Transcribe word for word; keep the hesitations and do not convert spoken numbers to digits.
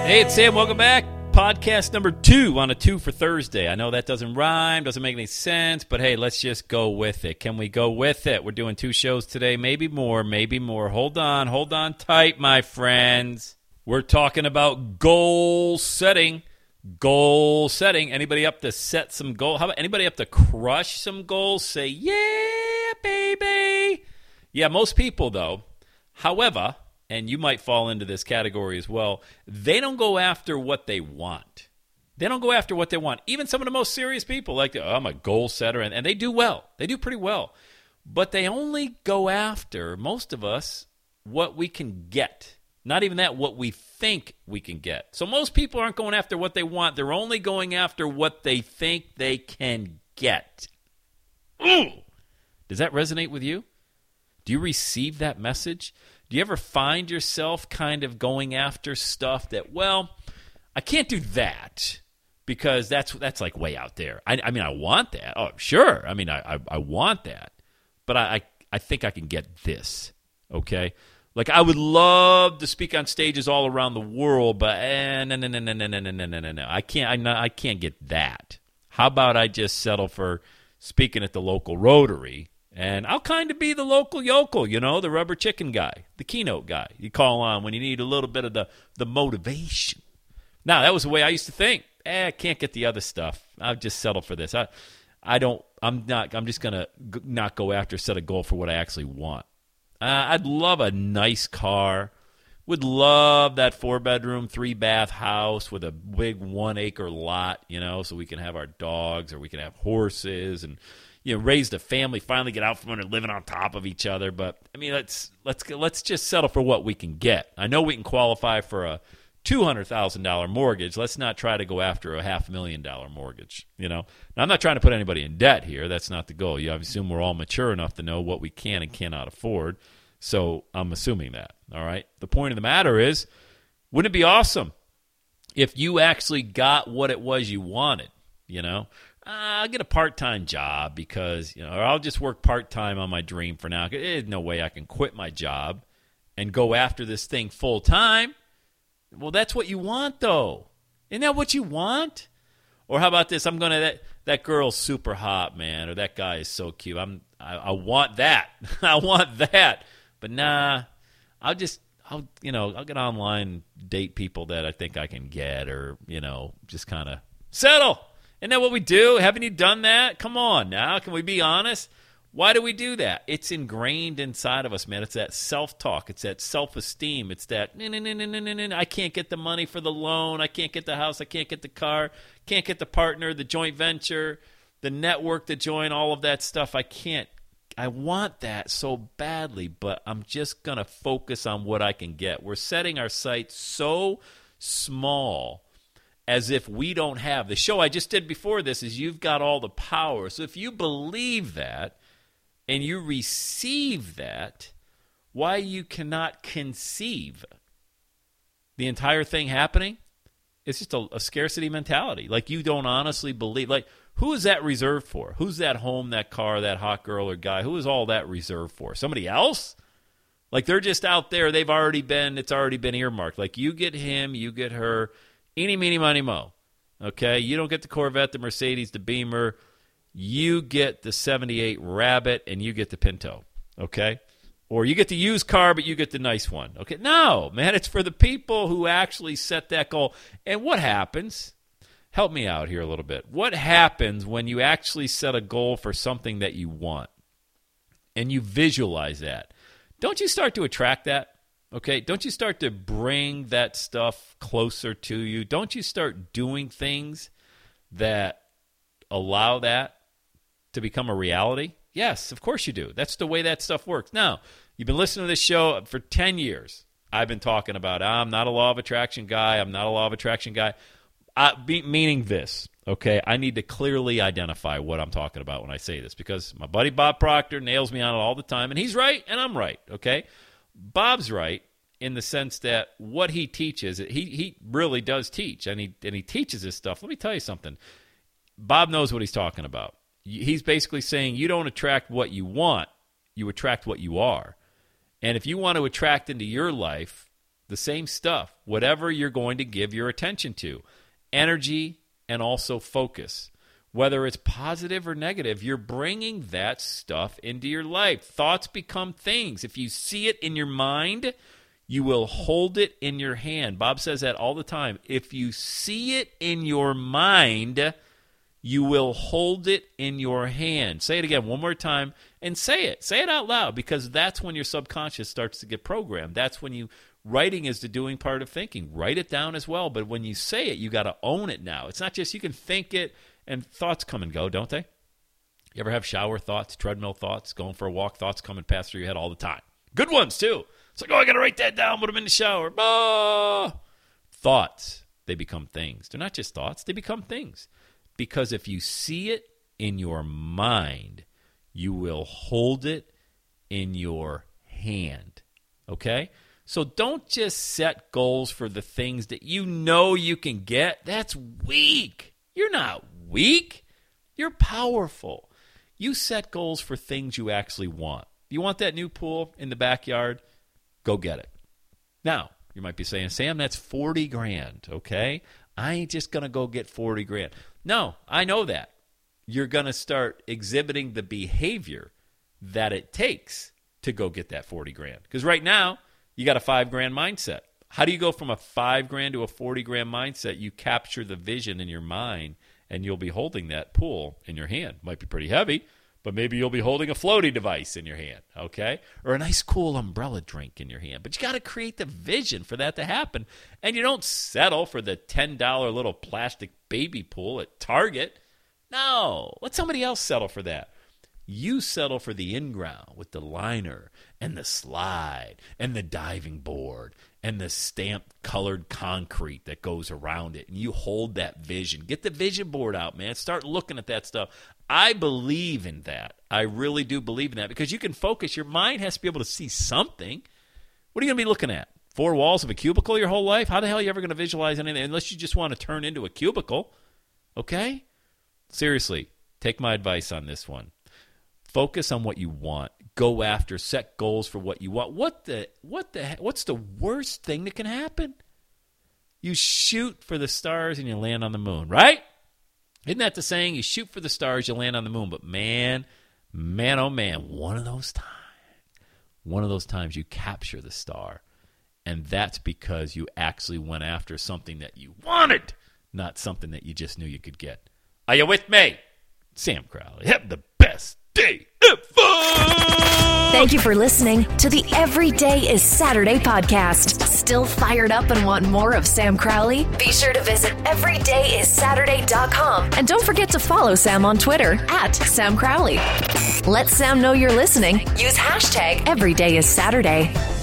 Hey, it's Sam. Welcome back. Podcast number two on a two for Thursday. I know that doesn't rhyme, doesn't make any sense, but hey, let's just go with it. Can we go with it? We're doing two shows today, maybe more, maybe more. Hold on, hold on tight, my friends. We're talking about goal setting. Goal setting. Anybody up to set some goals? How about anybody up to crush some goals? Say, yeah, baby. Yeah, most people, though, however, and you might fall into this category as well, they don't go after what they want. They don't go after what they want. Even some of the most serious people, like, oh, I'm a goal setter, and, and they do well. They do pretty well. But they only go after, most of us, what we can get. Not even that, what we think we can get. So most people aren't going after what they want. They're only going after what they think they can get. Ooh. Does that resonate with you? Do you receive that message? Do you ever find yourself kind of going after stuff that, well, I can't do that because that's that's like way out there. I, I mean, I want that. Oh, sure. I mean, I I, I want that, but I, I I think I can get this. Okay, like I would love to speak on stages all around the world, but eh, no no no no no no no no no no. I can't. I not, I can't get that. How about I just settle for speaking at the local Rotary? And I'll kind of be the local yokel, you know, the rubber chicken guy, the keynote guy you call on when you need a little bit of the, the motivation. Now, that was the way I used to think. Eh, I can't get the other stuff. I'll just settle for this. I I don't, I'm not, I'm just going to g- not go after, set a goal for what I actually want. Uh, I'd love a nice car. Would love that four-bedroom, three-bath house with a big one-acre lot, you know, so we can have our dogs or we can have horses and, you know, raised a family, finally get out from under living on top of each other. But I mean, let's let's let's just settle for what we can get. I know we can qualify for a two hundred thousand dollar mortgage. Let's not try to go after a half million dollar mortgage. You know, now, I'm not trying to put anybody in debt here. That's not the goal. You assume we're all mature enough to know what we can and cannot afford. So I'm assuming that. All right. The point of the matter is, wouldn't it be awesome if you actually got what it was you wanted? You know. I'll get a part-time job because, you know, or I'll just work part-time on my dream for now. There's no way I can quit my job and go after this thing full-time. Well, that's what you want, though. Isn't that what you want? Or how about this? I'm going to, that, that girl's super hot, man, or that guy is so cute. I'm, I, I want that. I want that. But nah, I'll just, I'll, you know, I'll get online and date people that I think I can get or, you know, just kind of settle. Isn't that what we do? Haven't you done that? Come on now. Can we be honest? Why do we do that? It's ingrained inside of us, man. It's that self-talk. It's that self-esteem. It's that, no, no, no, no, no, no, no. I can't get the money for the loan. I can't get the house. I can't get the car. Can't get the partner, the joint venture, the network to join, all of that stuff. I can't. I want that so badly, but I'm just going to focus on what I can get. We're setting our sights so small as if we don't have. The show I just did before this is you've got all the power. So if you believe that and you receive that, why you cannot conceive the entire thing happening? It's just a, a scarcity mentality. Like you don't honestly believe. Like who is that reserved for? Who's that home, that car, that hot girl or guy? Who is all that reserved for? Somebody else? Like they're just out there. They've already been, it's already been earmarked. Like you get him, you get her. Eeny, meeny, miny, mo. Okay? You don't get the Corvette, the Mercedes, the Beamer. You get the seventy-eight Rabbit, and you get the Pinto. Okay? Or you get the used car, but you get the nice one. Okay? No, man. It's for the people who actually set that goal. And what happens? Help me out here a little bit. What happens when you actually set a goal for something that you want and you visualize that? Don't you start to attract that? Okay, don't you start to bring that stuff closer to you? Don't you start doing things that allow that to become a reality? Yes, of course you do. That's the way that stuff works. Now, you've been listening to this show for ten years. I've been talking about I'm not a law of attraction guy. I'm not a law of attraction guy. I, be, meaning this, okay? I need to clearly identify what I'm talking about when I say this because my buddy Bob Proctor nails me on it all the time, and he's right and I'm right, okay? Bob's right in the sense that what he teaches, he he really does teach, and he and he teaches this stuff. Let me tell you something. Bob knows what he's talking about. He's basically saying you don't attract what you want, you attract what you are. And if you want to attract into your life The same stuff, whatever you're going to give your attention to. Energy and also focus. Whether it's positive or negative, you're bringing that stuff into your life. Thoughts become things. If you see it in your mind, you will hold it in your hand. Bob says that all the time. If you see it in your mind, you will hold it in your hand. Say it again one more time and say it. Say it out loud, because that's when your subconscious starts to get programmed. That's when you, writing is the doing part of thinking. Write it down as well, but when you say it, you got to own it now. It's not just you can think it and thoughts come and go, don't they? You ever have shower thoughts, treadmill thoughts, going for a walk, thoughts come and pass through your head all the time? Good ones too. It's like, oh, I got to write that down when I'm in the shower. Ah! Thoughts, they become things. They're not just thoughts, they become things. Because if you see it in your mind, you will hold it in your hand. Okay? So don't just set goals for the things that you know you can get. That's weak. You're not weak. You're powerful. You set goals for things you actually want. You want that new pool in the backyard? Go get it. Now, you might be saying, Sam, that's forty grand, okay? I ain't just going to go get forty grand. No, I know that. You're going to start exhibiting the behavior that it takes to go get that forty grand. Because right now, you got a five grand mindset. How do you go from a five grand to a forty grand mindset? You capture the vision in your mind, and you'll be holding that pool in your hand. Might be pretty heavy, but maybe you'll be holding a floaty device in your hand, okay? Or a nice cool umbrella drink in your hand. But you got to create the vision for that to happen. And you don't settle for the ten dollar little plastic baby pool at Target. No, let somebody else settle for that. You settle for the in-ground with the liner and the slide and the diving board and the stamped-colored concrete that goes around it. And you hold that vision. Get the vision board out, man. Start looking at that stuff. I believe in that. I really do believe in that, because you can focus. Your mind has to be able to see something. What are you going to be looking at? Four walls of a cubicle your whole life? How the hell are you ever going to visualize anything unless you just want to turn into a cubicle? Okay? Seriously, take my advice on this one. Focus on what you want. Go after, set goals for what you want. What the what the what's the worst thing that can happen? You shoot for the stars and you land on the moon, right? Isn't that the saying? You shoot for the stars, you land on the moon. But man, man, oh man, one of those times, one of those times you capture the star. And that's because you actually went after something that you wanted, not something that you just knew you could get. Are you with me? Sam Crowley, have the best day ever! Thank you for listening to the Everyday is Saturday podcast. Still fired up and want more of Sam Crowley? Be sure to visit everyday is saturday dot com. And don't forget to follow Sam on Twitter at Sam Crowley. Let Sam know you're listening. Use hashtag Everyday is Saturday.